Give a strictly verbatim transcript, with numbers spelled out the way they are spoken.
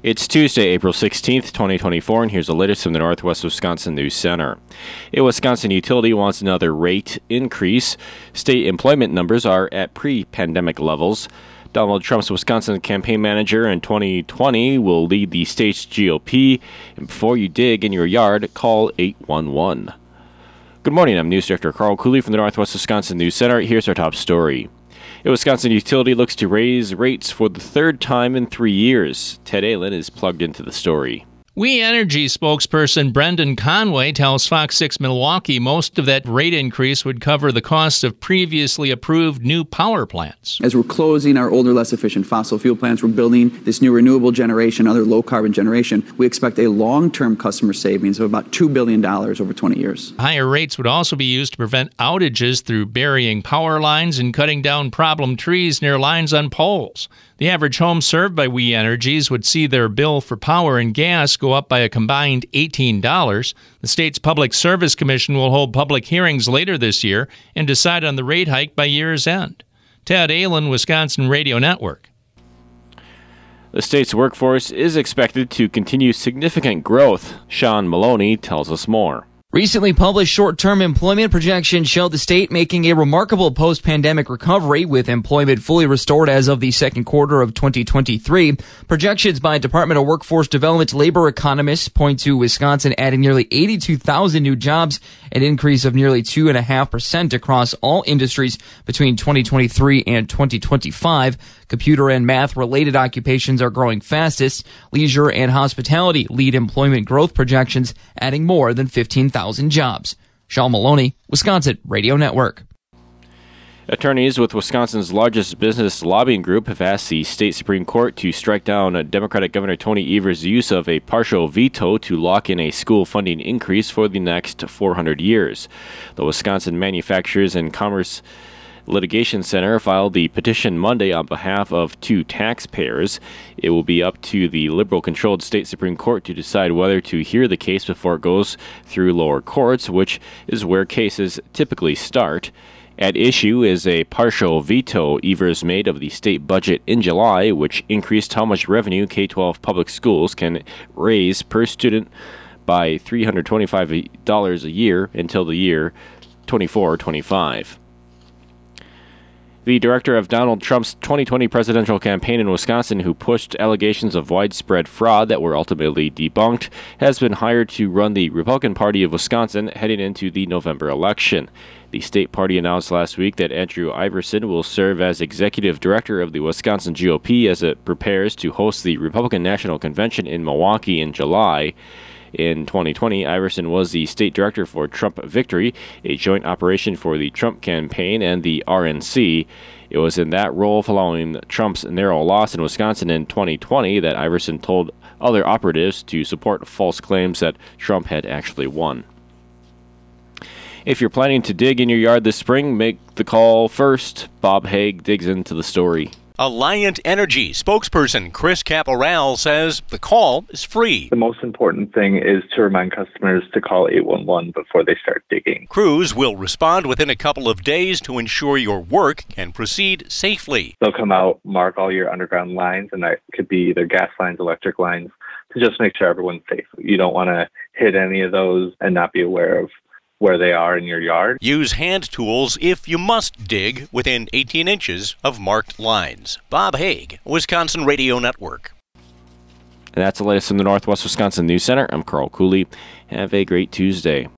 It's Tuesday, April sixteenth, twenty twenty-four, and here's the latest from the Northwest Wisconsin News Center. A Wisconsin utility wants another rate increase. State employment numbers are at pre-pandemic levels. Donald Trump's Wisconsin campaign manager in twenty twenty will lead the state's G O P. And before you dig in your yard, call eight one one. Good morning, I'm News Director Carl Cooley from the Northwest Wisconsin News Center. Here's our top story. A Wisconsin utility looks to raise rates for the third time in three years. Ted Allen is plugged into the story. We Energy spokesperson Brendan Conway tells Fox six Milwaukee most of that rate increase would cover the cost of previously approved new power plants. As we're closing our older, less efficient fossil fuel plants, we're building this new renewable generation, other low-carbon generation. We expect a long-term customer savings of about two billion dollars over twenty years. Higher rates would also be used to prevent outages through burying power lines and cutting down problem trees near lines on poles. The average home served by We Energies would see their bill for power and gas go up by a combined eighteen dollars. The state's Public Service Commission will hold public hearings later this year and decide on the rate hike by year's end. Ted Allen, Wisconsin Radio Network. The state's workforce is expected to continue significant growth. Sean Maloney tells us more. Recently published short-term employment projections show the state making a remarkable post-pandemic recovery, with employment fully restored as of the second quarter of twenty twenty-three. Projections by Department of Workforce Development labor economists point to Wisconsin adding nearly eighty-two thousand new jobs, an increase of nearly two point five percent across all industries between twenty twenty-three and twenty twenty-five. Computer and math-related occupations are growing fastest. Leisure and hospitality lead employment growth projections, adding more than fifteen thousand jobs. Sean Maloney, Wisconsin Radio Network. Attorneys with Wisconsin's largest business lobbying group have asked the state Supreme Court to strike down Democratic Governor Tony Evers' use of a partial veto to lock in a school funding increase for the next four hundred years. The Wisconsin Manufacturers and Commerce Litigation Center filed the petition Monday on behalf of two taxpayers. It will be up to the liberal-controlled state Supreme Court to decide whether to hear the case before it goes through lower courts, which is where cases typically start. At issue is a partial veto Evers made of the state budget in July, which increased how much revenue K twelve public schools can raise per student by three hundred twenty-five dollars a year until the year twenty-four twenty-five. The director of Donald Trump's twenty twenty presidential campaign in Wisconsin, who pushed allegations of widespread fraud that were ultimately debunked, has been hired to run the Republican Party of Wisconsin heading into the November election. The state party announced last week that Andrew Iverson will serve as executive director of the Wisconsin G O P as it prepares to host the Republican National Convention in Milwaukee in July. In twenty twenty, Iverson was the state director for Trump Victory, a joint operation for the Trump campaign and the R N C. It was in that role following Trump's narrow loss in Wisconsin in twenty twenty that Iverson told other operatives to support false claims that Trump had actually won. If you're planning to dig in your yard this spring, make the call first. Bob Haig digs into the story. Alliant Energy spokesperson Chris Caporal says the call is free. The most important thing is to remind customers to call eight one one before they start digging. Crews will respond within a couple of days to ensure your work can proceed safely. They'll come out, mark all your underground lines, and that could be either gas lines, electric lines, to just make sure everyone's safe. You don't want to hit any of those and not be aware of where they are in your yard. Use hand tools if you must dig within eighteen inches of marked lines. Bob Haig, Wisconsin Radio Network. And that's the latest from the Northwest Wisconsin News Center. I'm Carl Cooley. Have a great Tuesday.